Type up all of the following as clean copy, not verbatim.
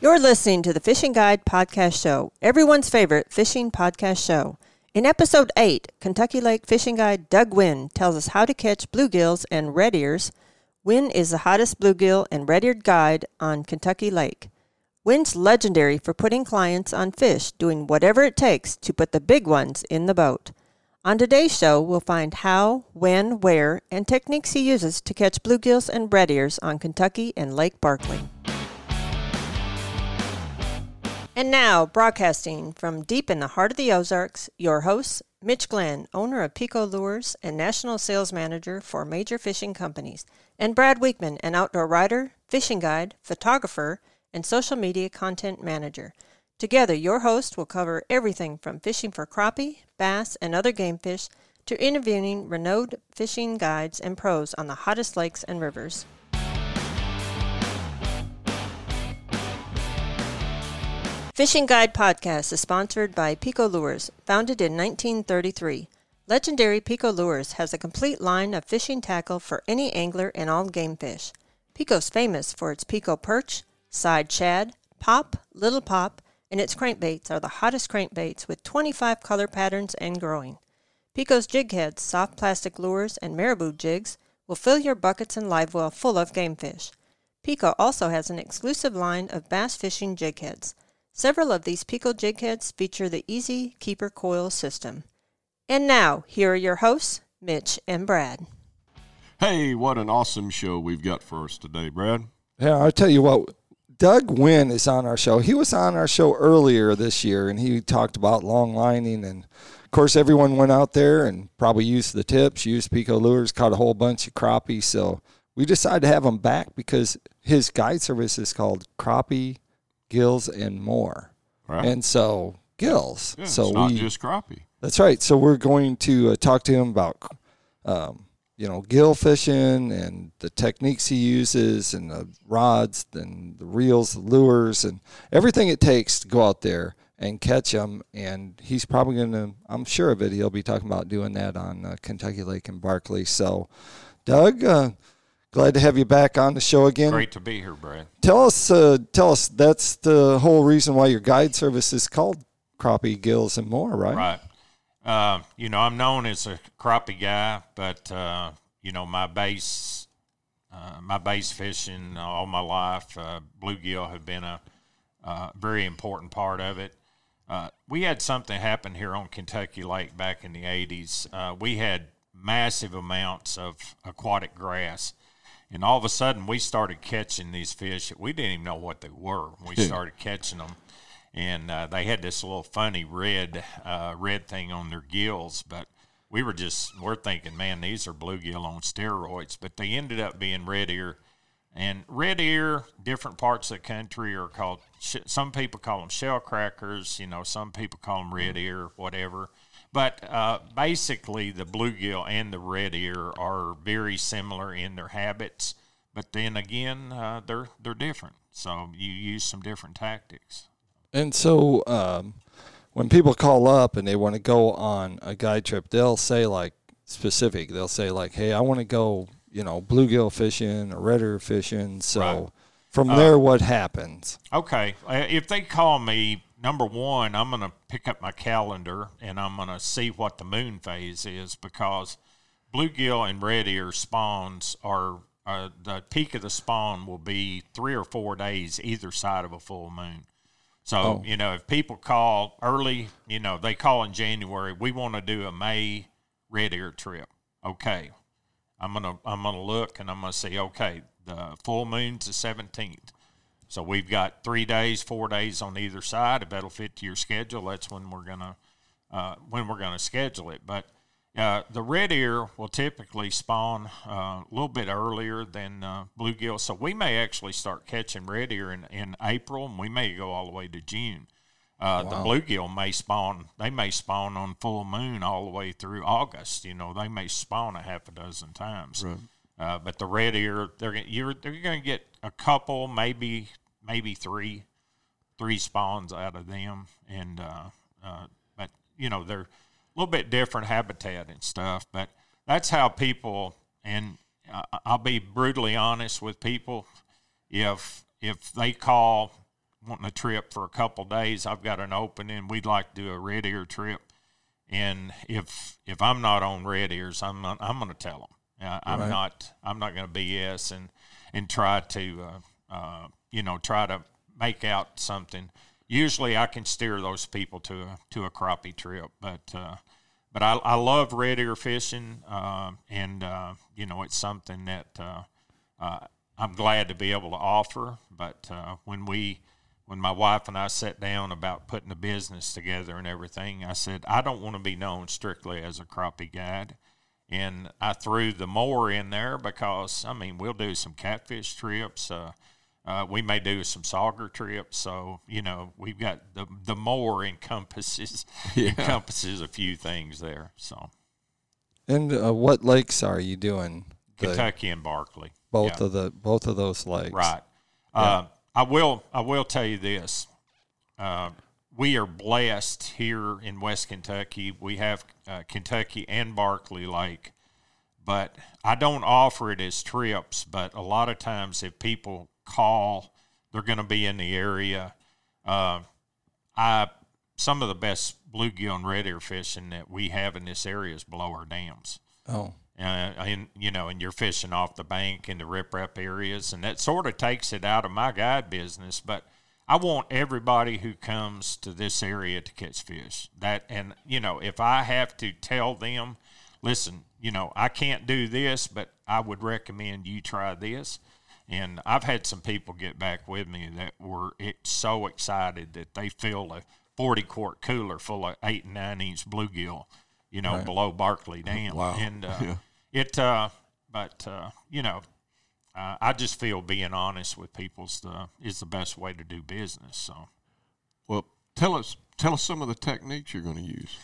You're listening to the Fishing Guide Podcast Show, everyone's favorite fishing podcast show. In Episode 8, Kentucky Lake Fishing Guide Doug Wynn tells us how to catch bluegills and red ears. Wynn is the hottest bluegill and red-eared guide on Kentucky Lake. Wynn's legendary for putting clients on fish, doing whatever it takes to put the big ones in the boat. On today's show, we'll find how, when, where, and techniques he uses to catch bluegills and red ears on Kentucky and Lake Barkley. And now, broadcasting from deep in the heart of the Ozarks, your hosts, Mitch Glenn, owner of Pico Lures and national sales manager for major fishing companies, and Brad Weekman, an outdoor writer, fishing guide, photographer, and social media content manager. Together, your host will cover everything from fishing for crappie, bass, and other game fish to interviewing renowned fishing guides and pros on the hottest lakes and rivers. Fishing Guide Podcast is sponsored by Pico Lures, founded in 1933. Legendary Pico Lures has a complete line of fishing tackle for any angler and all game fish. Pico's famous for its Pico perch, side shad, pop, little pop, and its crankbaits are the hottest crankbaits with 25 color patterns and growing. Pico's jig heads, soft plastic lures, and marabou jigs will fill your buckets and live well full of game fish. Pico also has an exclusive line of bass fishing jig heads. Several of these Pico jig heads feature the Easy Keeper coil system. And now, here are your hosts, Mitch and Brad. Hey, what an awesome show we've got for us today, Brad. Yeah, I'll tell you what, Doug Wynn is on our show. He was on our show earlier this year, and he talked about long lining. And, of course, everyone went out there and probably used the tips, used Pico lures, caught a whole bunch of crappie. So we decided to have him back because his guide service is called Crappie, Gills, and More. Right. And so gills. Yeah, so it's not just crappie. That's right. So we're going to talk to him about, gill fishing and the techniques he uses and the rods and the reels, the lures, and everything it takes to go out there and catch them. And he's probably going to, I'm sure of it, he'll be talking about doing that on Kentucky Lake and Barkley. So, Doug, glad to have you back on the show again. Great to be here, Brad. Tell us, that's the whole reason why your guide service is called Crappie, Gills, and More, right? Right. I'm known as a crappie guy, but, my base fishing all my life, bluegill have been a very important part of it. We had something happen here on Kentucky Lake back in the 80s. We had massive amounts of aquatic grass. And all of a sudden, we started catching these fish. We didn't even know what they were. We started catching them. And they had this little funny red thing on their gills. But we're thinking, man, these are bluegill on steroids. But they ended up being red ear. And red ear, different parts of the country are called, some people call them shell crackers. Some people call them red ear, whatever. But basically, the bluegill and the red ear are very similar in their habits. But then again, they're different. So you use some different tactics. And so when people call up and they want to go on a guide trip, they'll say specific. They'll say hey, I want to go, bluegill fishing or red ear fishing. So right. From there, what happens? Okay. If they call me, number one, I'm going to pick up my calendar and I'm going to see what the moon phase is, because bluegill and red ear spawns are the peak of the spawn will be 3 or 4 days either side of a full moon. So, if people call early, they call in January, we want to do a May red ear trip. Okay. I'm going to look and I'm going to see, okay, the full moon's the 17th. So we've got 3 days, 4 days on either side. If that'll fit to your schedule, that's when we're gonna schedule it. But the red ear will typically spawn a little bit earlier than bluegill. So we may actually start catching red ear in April, and we may go all the way to June. Wow. The bluegill may spawn on full moon all the way through August. They may spawn a half a dozen times. Right. But the red ear, you're going to get a couple, maybe three spawns out of them, and but they're a little bit different habitat and stuff. But that's how people, and I'll be brutally honest with people, if they call wanting a trip for a couple days, I've got an opening. We'd like to do a red ear trip, and if I'm not on red ears, I'm going to tell them. I'm not going to BS and try to try to make out something. Usually, I can steer those people to a crappie trip, but I love red ear fishing, and it's something that I'm glad to be able to offer. But when my wife and I sat down about putting the business together and everything, I said, I don't want to be known strictly as a crappie guide. And I threw the more in there because, we'll do some catfish trips. We may do some sauger trips. So, we've got the more encompasses a few things there. So. And what lakes are you doing? Kentucky and Barkley. Both of those lakes. Right. Yeah. I will tell you this. We are blessed here in West Kentucky. We have Kentucky and Barkley Lake, but I don't offer it as trips. But a lot of times, if people call, they're going to be in the area. Some of the best bluegill and red ear fishing that we have in this area is below our dams. Oh. And you're fishing off the bank in the riprap areas, and that sort of takes it out of my guide business. But I want everybody who comes to this area to catch fish. If I have to tell them, listen, I can't do this, but I would recommend you try this. And I've had some people get back with me that were so excited that they filled a 40-quart cooler full of 8 and 9 inch bluegill, right, below Barkley Dam. Wow. And I just feel being honest with people is the best way to do business. So, well, tell us some of the techniques you're going to use.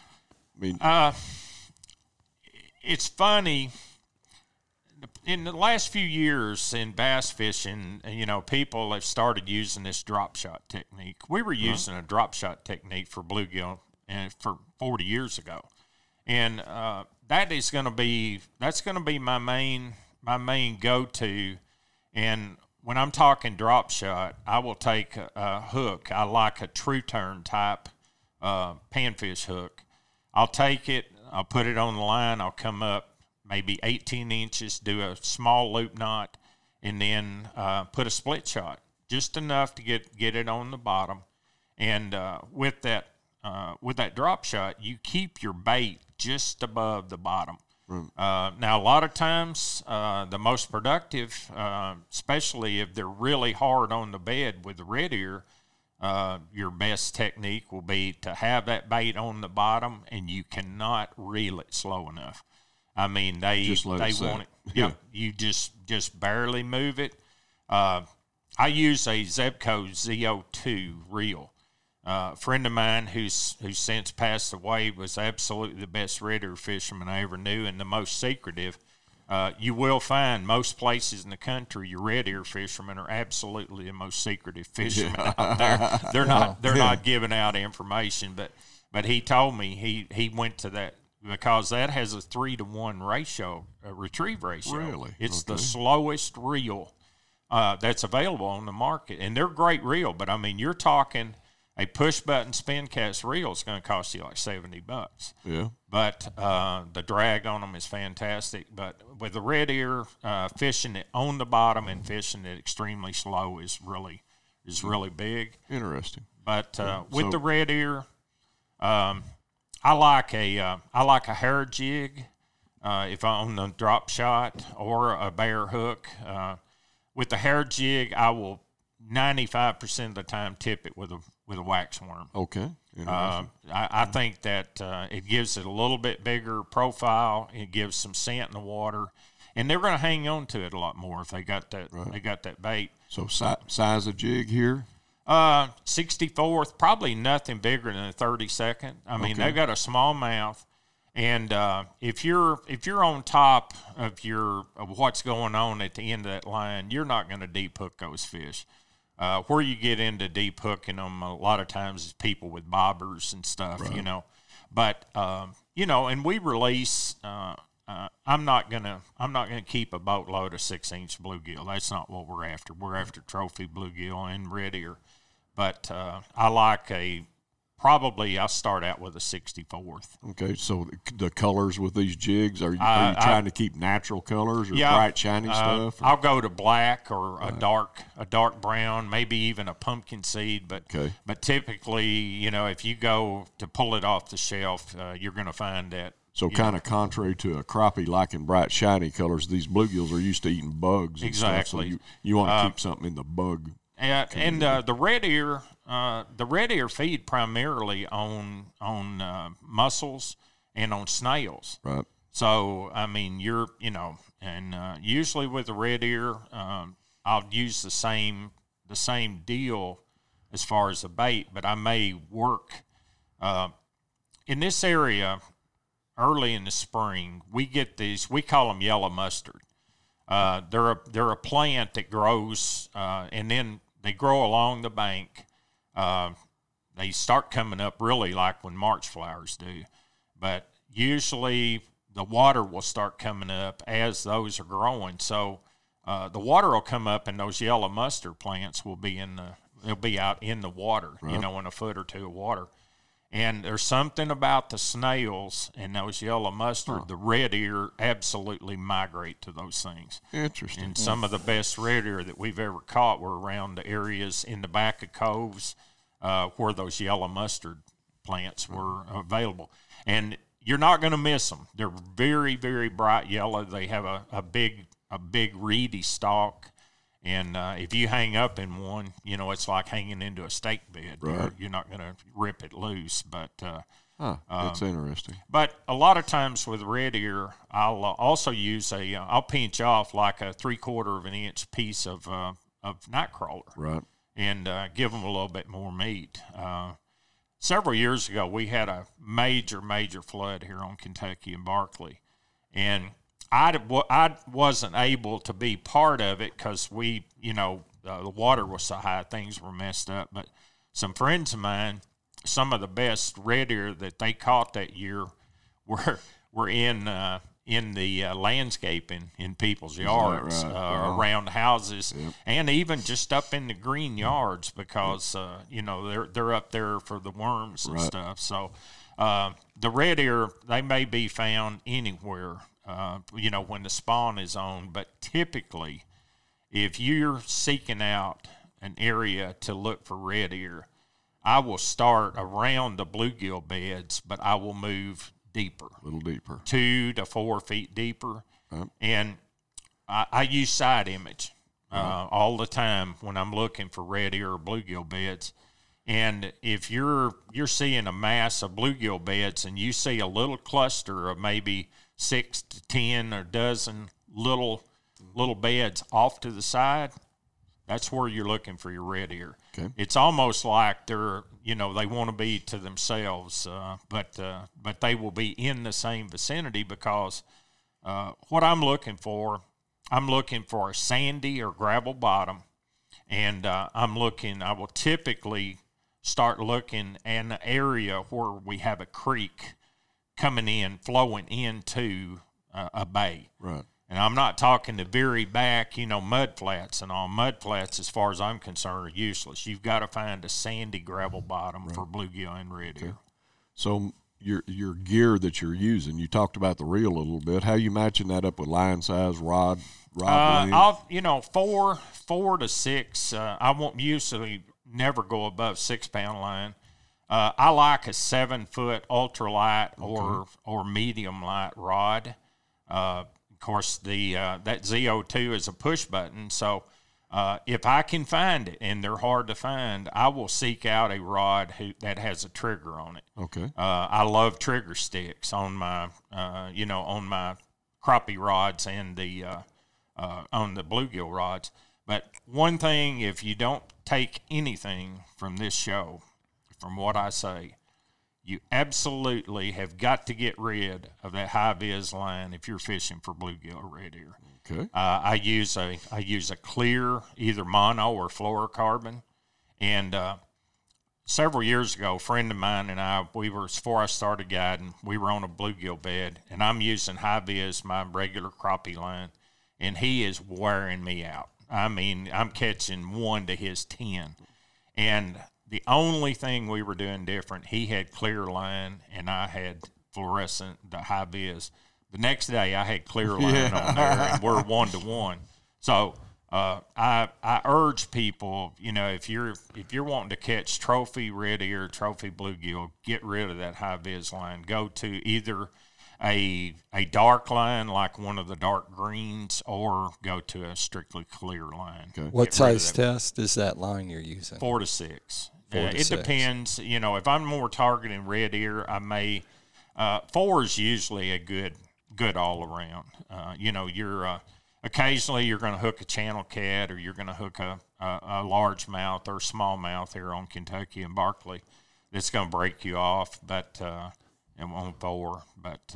It's funny. In the last few years in bass fishing, people have started using this drop shot technique. We were using a drop shot technique for bluegill for 40 years ago, and that's going to be my main go-to. And when I'm talking drop shot, I will take a hook. I like a true turn type panfish hook. I'll take it. I'll put it on the line. I'll come up maybe 18 inches, do a small loop knot, and then put a split shot, just enough to get it on the bottom. And with that drop shot, you keep your bait just above the bottom. Now, a lot of times, the most productive, especially if they're really hard on the bed with the red ear, your best technique will be to have that bait on the bottom, and you cannot reel it slow enough. They want it. Yeah, you just barely move it. I use a Zebco Z02 reel. A friend of mine who's since passed away was absolutely the best red ear fisherman I ever knew, and the most secretive. You will find most places in the country, your red ear fishermen are absolutely the most secretive fishermen out there. They're not giving out information, but he told me he went to that because that has a 3-to-1 ratio, a retrieve ratio. Really? It's the slowest reel that's available on the market, and they're great reel. But you're talking a push button spin cast reel is going to cost you like $70. Yeah. But the drag on them is fantastic. But with the red ear, fishing it on the bottom and fishing it extremely slow is really big. Interesting. But with the red ear, I like a hair jig if I'm on the drop shot, or a bear hook. With the hair jig, I will 95% of the time tip it with a wax worm. Okay. I think that it gives it a little bit bigger profile. It gives some scent in the water, and they're going to hang on to it a lot more if they got that. Right. They got that bait. So size of jig here. 64th, probably nothing bigger than a 32nd. They've got a small mouth, and if you're on top of what's going on at the end of that line, you're not going to deep hook those fish. Where you get into deep hooking them a lot of times is people with bobbers and stuff, right. But and we release. I'm not gonna keep a boatload of 6-inch bluegill. That's not what we're after. We're after trophy bluegill and red ear. but I like probably I'll start out with a 64th. Okay, so the colors with these jigs, are you trying to keep natural colors or bright, shiny stuff? I'll go to black or a dark brown, maybe even a pumpkin seed. But typically, if you go to pull it off the shelf, you're going to find that. So kind of contrary to a crappie liking bright, shiny colors, these bluegills are used to eating bugs. Exactly. And stuff, so you want to keep something in the bug. And the red ear feed primarily on mussels and on snails. Right. So I mean, usually with the red ear, I'll use the same deal as far as the bait, but I may work in this area early in the spring. We get these. We call them yellow mustard. They're a plant that grows, and then they grow along the bank. They start coming up really like when March flowers do, but usually the water will start coming up as those are growing. So the water will come up, and those yellow mustard plants will be they'll be out in the water, right. In a foot or two of water. And there's something about the snails and those yellow mustard, the red ear absolutely migrate to those things. Interesting. And some of the best red ear that we've ever caught were around the areas in the back of coves where those yellow mustard plants were available. And you're not going to miss them. They're very, very bright yellow. They have a big reedy stalk. And if you hang up in one, it's like hanging into a steak bed. Right. You're not going to rip it loose. But that's interesting. But a lot of times with red ear, I'll also use I'll pinch off like a 3/4 of an inch piece of nightcrawler. Right. And give them a little bit more meat. Several years ago, we had a major flood here on Kentucky and Barkley. And I wasn't able to be part of it because the water was so high, things were messed up. But some friends of mine, some of the best red ear that they caught that year were in the landscaping in people's yards, right? Around houses, yep. And even just up in the green yards because they're up there for the worms and stuff. So the red ear, they may be found anywhere. When the spawn is on, but typically if you're seeking out an area to look for red ear, I will start around the bluegill beds, but I will move deeper. A little deeper. 2 to 4 feet deeper. And I use side image all the time when I'm looking for red ear or bluegill beds. And if you're seeing a mass of bluegill beds and you see a little cluster of maybe 6 to 10 or dozen little beds off to the side, that's where you're looking for your red ear. Okay. It's almost like they're, they want to be to themselves, but they will be in the same vicinity because what I'm looking for a sandy or gravel bottom, and I will typically start looking in an area where we have a creek flowing into a bay. Right. And I'm not talking the very back, mud flats and all. Mud flats, as far as I'm concerned, are useless. You've got to find a sandy gravel bottom for bluegill and red ear. So your gear that you're using, you talked about the reel a little bit. How you matching that up with line size, rod length? 4 to 6. I won't usually never go above 6 pound line. I like a 7-foot ultralight or medium light rod. Of course, that ZO2 is a push button, so if I can find it, and they're hard to find, I will seek out a rod that has a trigger on it. Okay. I love trigger sticks on my on my crappie rods and on the bluegill rods. But one thing, if you don't take anything from this show, from what I say, you absolutely have got to get rid of that high vis line if you're fishing for bluegill or red ear. Okay. I use a clear, either mono or fluorocarbon, and several years ago, a friend of mine and I, before I started guiding, we were on a bluegill bed, and I'm using high vis, my regular crappie line, and he is wearing me out. I mean, I'm catching 1 to his 10. And the only thing we were doing different, he had clear line and I had fluorescent, the high vis. The next day I had clear line on there, and we're 1-to-1. So I urge people, if you're wanting to catch trophy red ear, trophy bluegill, get rid of that high vis line. Go to either a dark line like one of the dark greens, or go to a strictly clear line. Okay. What size test is that line you're using? 4 to 6. It depends. If I'm more targeting red ear, I may. 4 is usually a good all around. You're occasionally you're going to hook a channel cat, or you're going to hook a largemouth or smallmouth here on Kentucky and Barkley. That's going to break you off, but and on 4. But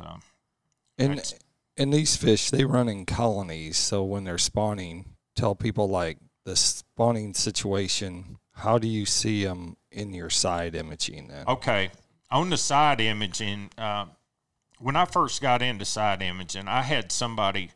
and these fish, they run in colonies. So when they're spawning, tell people like the spawning situation. How do you see them in your side imaging then? Okay, on the side imaging. When I first got into side imaging, I had somebody,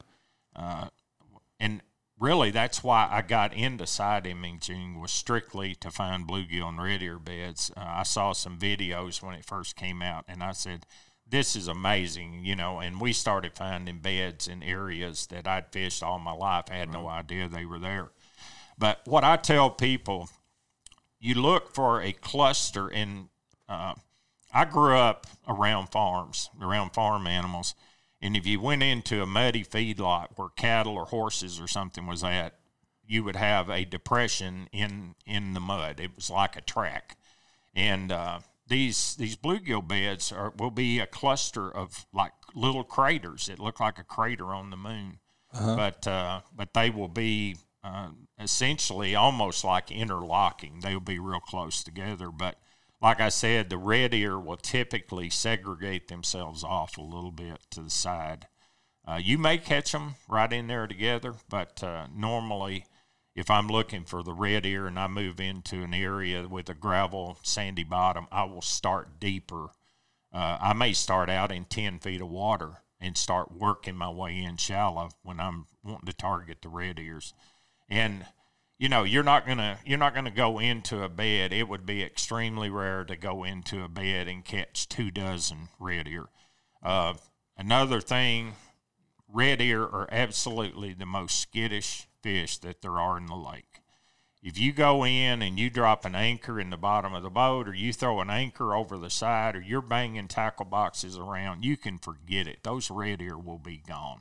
and really that's why I got into side imaging, was strictly to find bluegill and red ear beds. I saw some videos when it first came out, and I said, this is amazing, and we started finding beds in areas that I'd fished all my life. I had no idea they were there. But what I tell people, you look for a cluster in I grew up around farms, around farm animals, and if you went into a muddy feedlot where cattle or horses or something was at, you would have a depression in the mud. It was like a track. And these bluegill beds will be a cluster of like little craters. It looked like a crater on the moon. Uh-huh. But they will be essentially almost like interlocking. They will be real close together, but like I said, the red ear will typically segregate themselves off a little bit to the side. You may catch them right in there together, but normally if I'm looking for the red ear and I move into an area with a gravel, sandy bottom, I will start deeper. I may start out in 10 feet of water and start working my way in shallow when I'm wanting to target the red ears. And you're not gonna go into a bed. It would be extremely rare to go into a bed and catch 24 red ear. Another thing, red ear are absolutely the most skittish fish that there are in the lake. If you go in and you drop an anchor in the bottom of the boat, or you throw an anchor over the side, or you're banging tackle boxes around, you can forget it. Those red ear will be gone.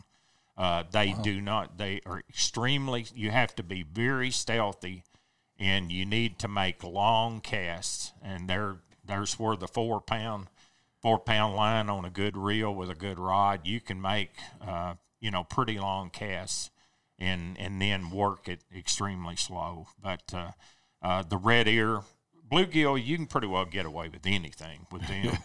They are extremely, you have to be very stealthy, and you need to make long casts. And there's where the 4 pound line on a good reel with a good rod, you can make, pretty long casts and then work it extremely slow. But the red ear, bluegill, you can pretty well get away with anything with them,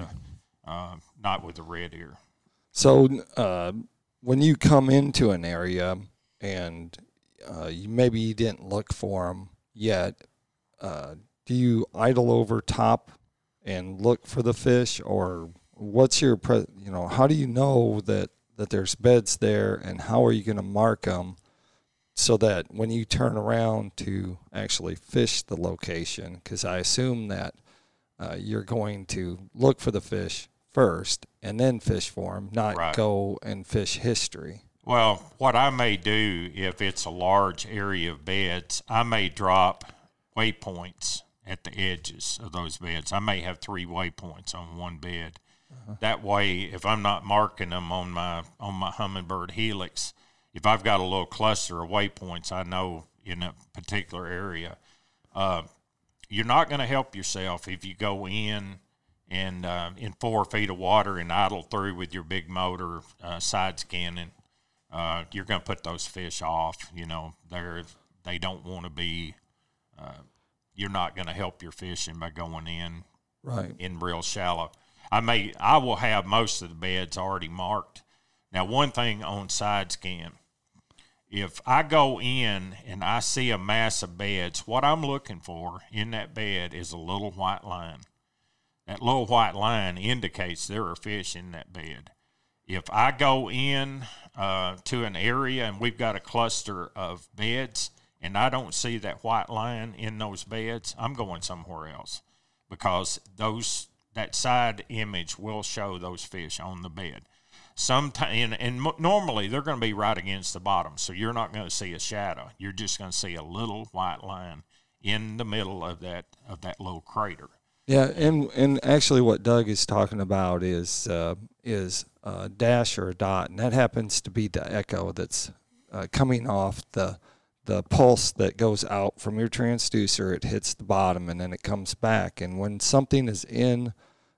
but not with the red ear. So, when you come into an area and maybe you didn't look for them yet, do you idle over top and look for the fish, or what's your how do you know that there's beds there, and how are you going to mark them so that when you turn around to actually fish the location, because I assume that you're going to look for the fish first and then fish for them, not go and fish history. Well, what I may do, if it's a large area of beds, I may drop waypoints at the edges of those beds. I may have 3 waypoints on one bed. Uh-huh. That way, if I'm not marking them on my Humminbird Helix, if I've got a little cluster of waypoints, I know in a particular area. You're not going to help yourself if you go in and in 4 feet of water and idle through with your big motor side scanning. You're going to put those fish off. They don't want to be. You're not going to help your fishing by going in in real shallow. I will have most of the beds already marked. Now, one thing on side scan, if I go in and I see a mass of beds, what I'm looking for in that bed is a little white line. That little white line indicates there are fish in that bed. If I go in to an area and we've got a cluster of beds and I don't see that white line in those beds, I'm going somewhere else, because that side image will show those fish on the bed. Normally they're going to be right against the bottom, so you're not going to see a shadow. You're just going to see a little white line in the middle of that little crater. Yeah, and actually what Doug is talking about is a dash or a dot, and that happens to be the echo that's coming off the pulse that goes out from your transducer. It hits the bottom, and then it comes back. And when something is in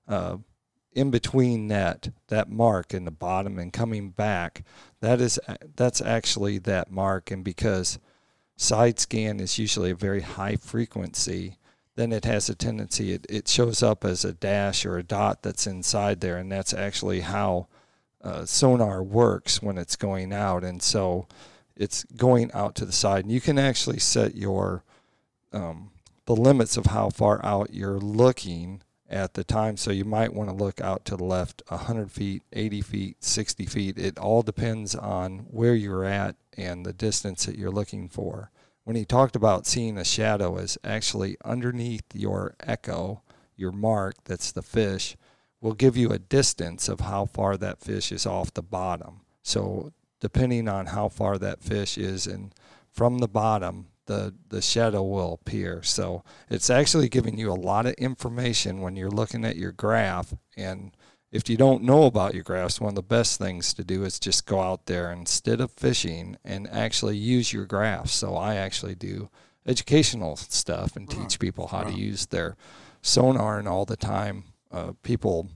between that mark in the bottom and coming back, that's actually that mark. And because side scan is usually a very high frequency, then it has a tendency, it shows up as a dash or a dot that's inside there, and that's actually how sonar works when it's going out. And so it's going out to the side, and you can actually set your the limits of how far out you're looking at the time. So you might want to look out to the left 100 feet, 80 feet, 60 feet. It all depends on where you're at and the distance that you're looking for. When he talked about seeing a shadow, is actually underneath your echo, your mark, that's the fish, will give you a distance of how far that fish is off the bottom. So depending on how far that fish is from the bottom, the shadow will appear. So it's actually giving you a lot of information when you're looking at your graph. And if you don't know about your graphs, one of the best things to do is just go out there instead of fishing and actually use your graphs. So I actually do educational stuff and teach people how to use their sonar, and all the time people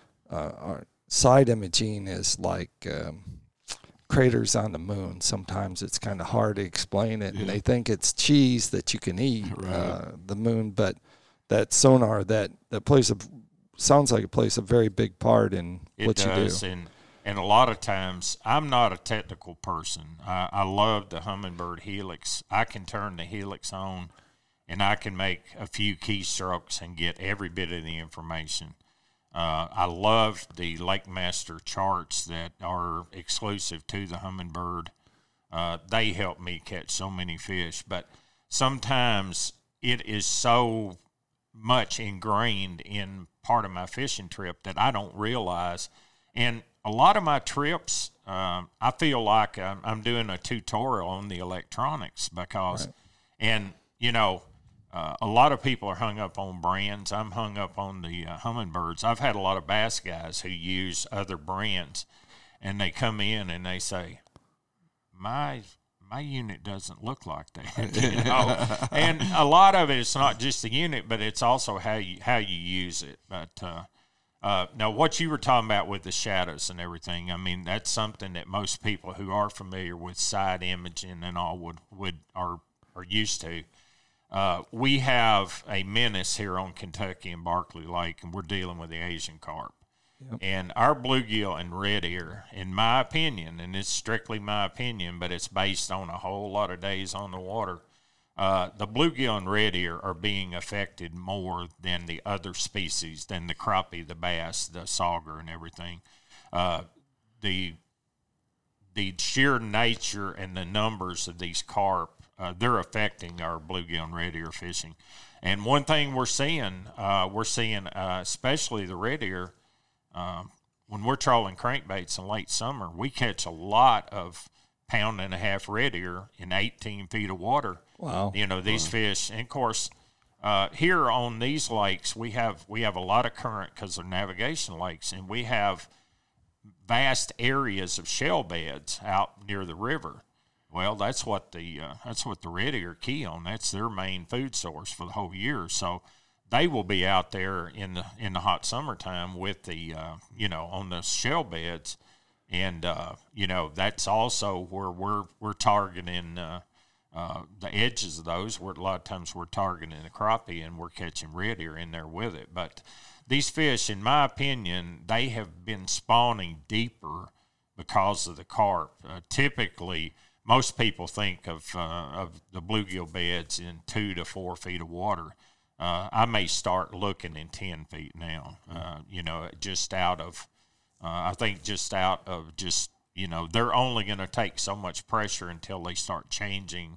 side imaging is like craters on the moon. Sometimes it's kind of hard to explain it, and they think it's cheese that you can eat, the moon, but that sonar that sounds like it plays a very big part in what you do. And a lot of times, I'm not a technical person. I love the Humminbird Helix. I can turn the Helix on, and I can make a few keystrokes and get every bit of the information. I love the LakeMaster charts that are exclusive to the Humminbird. They help me catch so many fish, but sometimes it is so much ingrained in part of my fishing trip that I don't realize. And a lot of my trips, I feel like I'm doing a tutorial on the electronics because, and you know, a lot of people are hung up on brands. I'm hung up on the Humminbirds. I've had a lot of bass guys who use other brands, and they come in and they say, my unit doesn't look like that, you know. And a lot of it is not just the unit, but it's also how you use it. But now, what you were talking about with the shadows and everything, I mean, that's something that most people who are familiar with side imaging and all are used to. We have a menace here on Kentucky and Barkley Lake, and we're dealing with the Asian carp. Yep. And our bluegill and red ear, in my opinion, and it's strictly my opinion, but it's based on a whole lot of days on the water, the bluegill and red ear are being affected more than the other species, than the crappie, the bass, the sauger, and everything. The sheer nature and the numbers of these carp, they're affecting our bluegill and red ear fishing. And one thing we're seeing, especially the red ear, when we're trolling crankbaits in late summer, we catch a lot of 1.5 pound red ear in 18 feet of water. Wow. You know, these fish, and of course, here on these lakes, we have a lot of current because they're navigation lakes, and we have vast areas of shell beds out near the river. Well, that's what the red ear key on. That's their main food source for the whole year. So they will be out there in the hot summertime with the on the shell beds, and that's also where we're targeting the edges of those. Where a lot of times we're targeting the crappie, and we're catching red ear in there with it. But these fish, in my opinion, they have been spawning deeper because of the carp. Typically, most people think of the bluegill beds in 2 to 4 feet of water. I may start looking in 10 feet now, just out of they're only going to take so much pressure until they start changing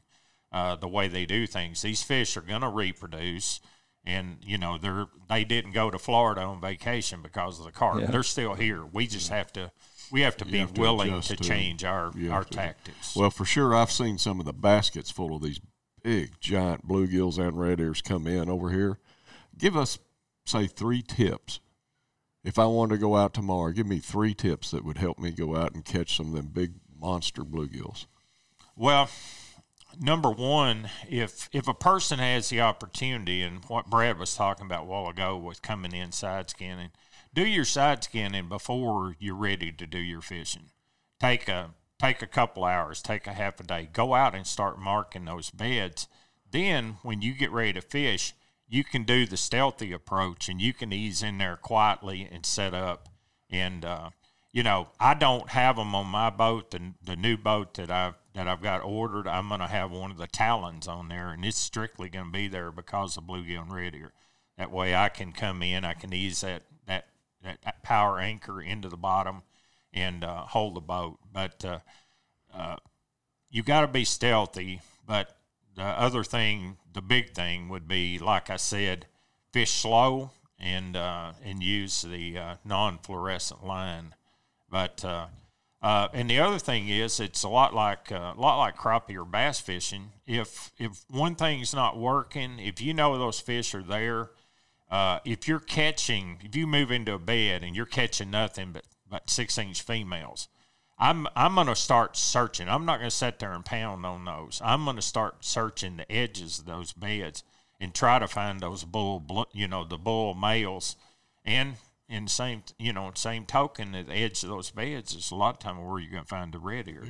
the way they do things. These fish are going to reproduce, and they didn't go to Florida on vacation because of the carp. Yeah. They're still here. We just have to be willing to change our tactics. Well, for sure, I've seen some of the baskets full of these big, giant bluegills and red ears come in over here. Give us, say, 3 tips. If I wanted to go out tomorrow, give me 3 tips that would help me go out and catch some of them big monster bluegills. Well, number one, if a person has the opportunity, and what Brad was talking about a while ago with coming in side scanning, do your side scanning before you're ready to do your fishing. Take a couple hours, take a half a day, go out and start marking those beds. Then when you get ready to fish, you can do the stealthy approach, and you can ease in there quietly and set up. And I don't have them on my boat. The new boat that I've got ordered, I'm going to have one of the talons on there, and it's strictly going to be there because of bluegill and red ear. That way I can come in, I can ease that power anchor into the bottom and hold the boat. But you got to be stealthy. But the other thing, the big thing would be, like I said, fish slow and use the non-fluorescent line. But and the other thing is, it's a lot like crappie or bass fishing. If one thing's not working, if you know those fish are there, if you move into a bed and you're catching nothing but 6-inch females, I'm going to start searching. I'm not going to sit there and pound on those. I'm going to start searching the edges of those beds and try to find those the bull males. And in same token, at the edge of those beds is a lot of time where you're going to find the red ear.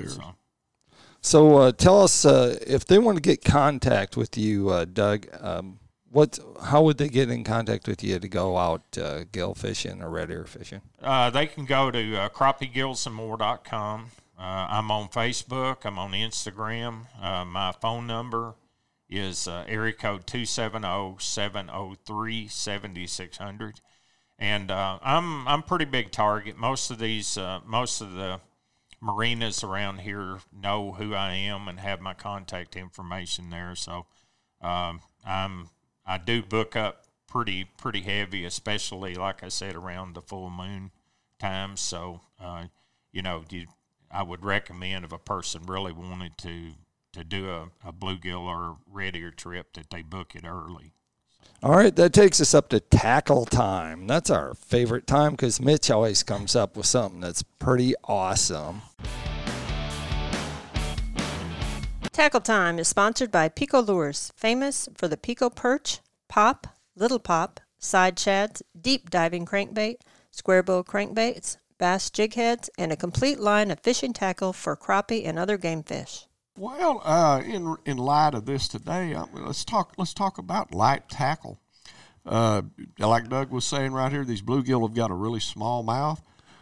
So tell us, if they want to get contact with you, Doug, how would they get in contact with you to go out gill fishing or red ear fishing? They can go to crappiegillsandmore.com. I'm on Facebook. I'm on Instagram. My phone number is area code 270-703-7600. And I'm pretty big target. Most of the marinas around here know who I am and have my contact information there. So I do book up pretty heavy, especially, like I said, around the full moon time. So, I would recommend if a person really wanted to do a bluegill or red ear trip that they book it early. All right, that takes us up to tackle time. That's our favorite time because Mitch always comes up with something that's pretty awesome. Tackle Time is sponsored by Pico Lures, famous for the Pico Perch, Pop, Little Pop, Side Shads, Deep Diving Crankbait, Square Bill Crankbaits, Bass Jig Heads, and a complete line of fishing tackle for crappie and other game fish. Well, in light of this today, let's talk about light tackle. Like Doug was saying right here, these bluegill have got a really small mouth.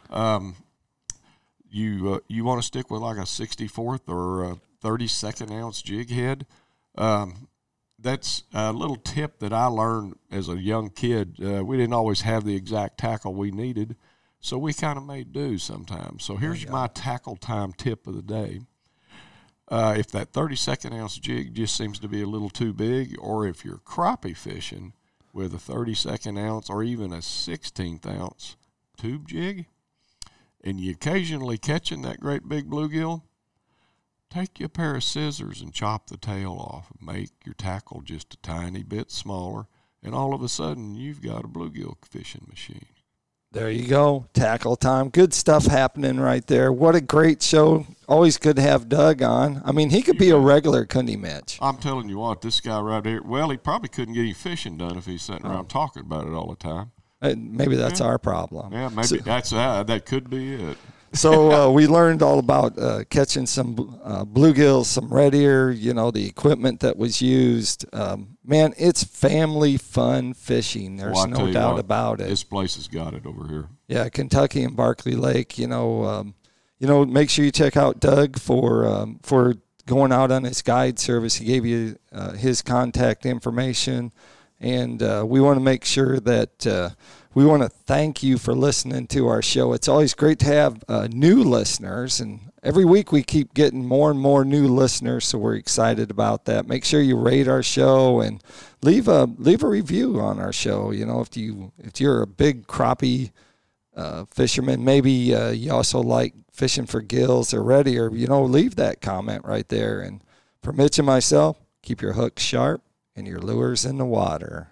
You want to stick with like a 64th or a 32nd ounce jig head. That's a little tip that I learned as a young kid. We didn't always have the exact tackle we needed, so we kind of made do sometimes. So here's my tackle time tip of the day. If that 32nd ounce jig just seems to be a little too big, or if you're crappie fishing with a 32nd ounce or even a 16th ounce tube jig, and you occasionally catching that great big bluegill, take you a pair of scissors and chop the tail off. Make your tackle just a tiny bit smaller, and all of a sudden you've got a bluegill fishing machine. There you go. Tackle time. Good stuff happening right there. What a great show. Always good to have Doug on. I mean, he could be a regular, couldn't he, Mitch? I'm telling you what, this guy right here, well, he probably couldn't get any fishing done if he's sitting around talking about it all the time. Maybe that's our problem. Yeah, maybe that could be it. So we learned all about catching some bluegills, some red ear, the equipment that was used. Man, it's family fun fishing. There's no doubt about it. This place has got it over here. Yeah, Kentucky and Barkley Lake. Make sure you check out Doug for going out on his guide service. He gave you his contact information. And we want to make sure that we want to thank you for listening to our show. It's always great to have new listeners, and every week we keep getting more and more new listeners, so we're excited about that. Make sure you rate our show and leave a review on our show. You know, if you're a big crappie fisherman, maybe you also like fishing for gills or red ear, you know, leave that comment right there. And for Mitch and myself, keep your hooks sharp and your lures in the water.